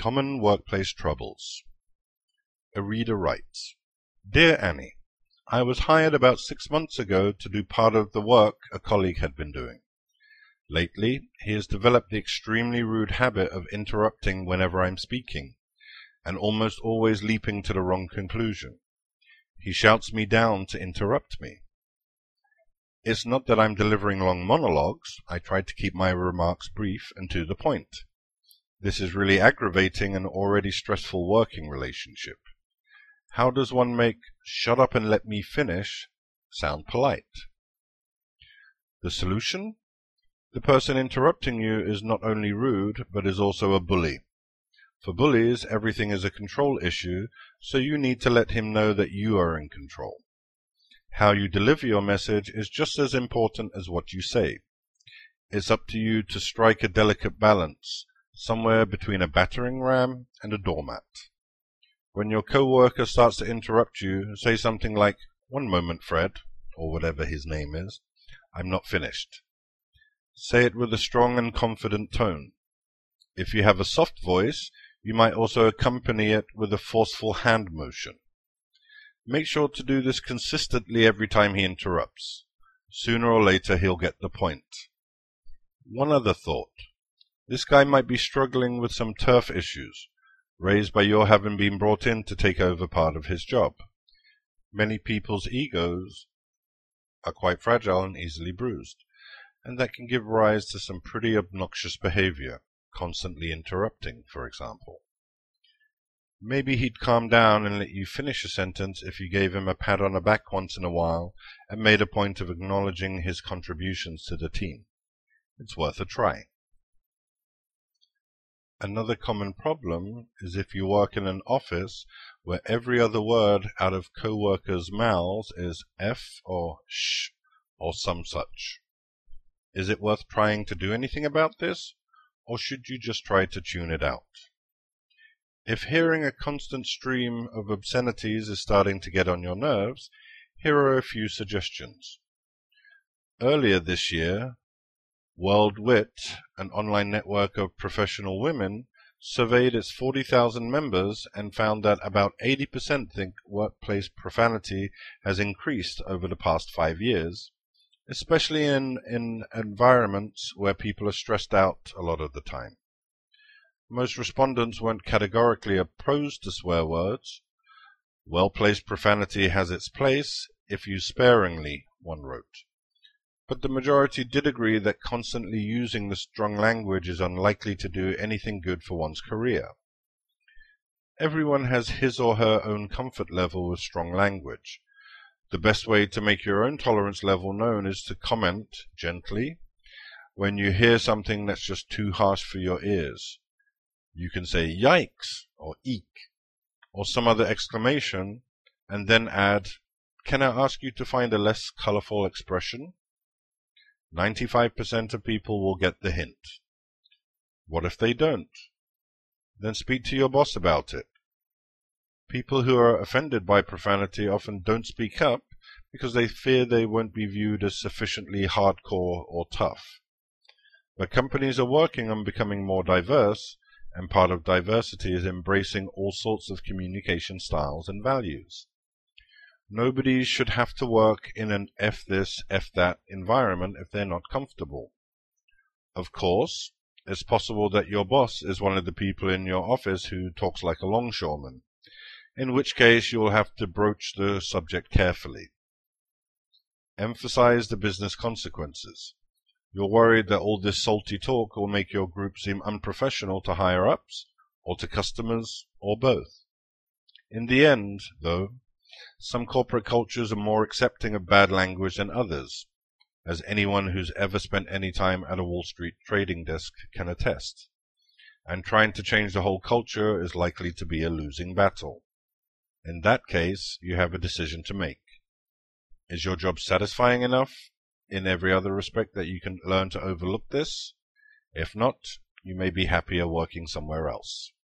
Common Workplace Troubles. A reader writes, Dear Annie, I was hired about 6 months ago to do part of the work a colleague had been doing. Lately, he has developed the extremely rude habit of interrupting whenever I'm speaking, and almost always leaping to the wrong conclusion. He shouts me down to interrupt me. It's not that I'm delivering long monologues. I try to keep my remarks brief and to the point. This is really aggravating an already stressful working relationship. How does one make "shut up and let me finish" sound polite? The solution? The person interrupting you is not only rude, but is also a bully. For bullies, everything is a control issue, so you need to let him know that you are in control. How you deliver your message is just as important as what you say. It's up to you to strike a delicate balance, somewhere between a battering ram and a doormat. When your co-worker starts to interrupt you, say something like, "One moment, Fred," or whatever his name is, "I'm not finished." Say it with a strong and confident tone. If you have a soft voice, you might also accompany it with a forceful hand motion. Make sure to do this consistently every time he interrupts. Sooner or later he'll get the point. One other thought. This guy might be struggling with some turf issues, raised by your having been brought in to take over part of his job. Many people's egos are quite fragile and easily bruised, and that can give rise to some pretty obnoxious behavior, constantly interrupting, for example. Maybe he'd calm down and let you finish a sentence if you gave him a pat on the back once in a while and made a point of acknowledging his contributions to the team. It's worth a try. Another common problem is if you work in an office where every other word out of co-workers' mouths is F or sh or some such. Is it worth trying to do anything about this, or should you just try to tune it out? If hearing a constant stream of obscenities is starting to get on your nerves, here are a few suggestions. Earlier this year, WorldWit, an online network of professional women, surveyed its 40,000 members and found that about 80% think workplace profanity has increased over the past 5 years, especially in environments where people are stressed out a lot of the time. Most respondents weren't categorically opposed to swear words. Well-placed profanity has its place, if used sparingly, one wrote. But the majority did agree that constantly using the strong language is unlikely to do anything good for one's career. Everyone has his or her own comfort level with strong language. The best way to make your own tolerance level known is to comment, gently, when you hear something that's just too harsh for your ears. You can say "yikes" or "eek" or some other exclamation, and then add, "Can I ask you to find a less colorful expression?" 95% of people will get the hint. What if they don't? Then speak to your boss about it. People who are offended by profanity often don't speak up because they fear they won't be viewed as sufficiently hardcore or tough. But companies are working on becoming more diverse, and part of diversity is embracing all sorts of communication styles and values. Nobody should have to work in an F this, F that environment if they're not comfortable. Of course, it's possible that your boss is one of the people in your office who talks like a longshoreman, in which case you'll have to broach the subject carefully. Emphasize the business consequences. You're worried that all this salty talk will make your group seem unprofessional to higher-ups, or to customers, or both. In the end, though, some corporate cultures are more accepting of bad language than others, as anyone who's ever spent any time at a Wall Street trading desk can attest. And trying to change the whole culture is likely to be a losing battle. In that case, you have a decision to make. Is your job satisfying enough in every other respect that you can learn to overlook this? If not, you may be happier working somewhere else.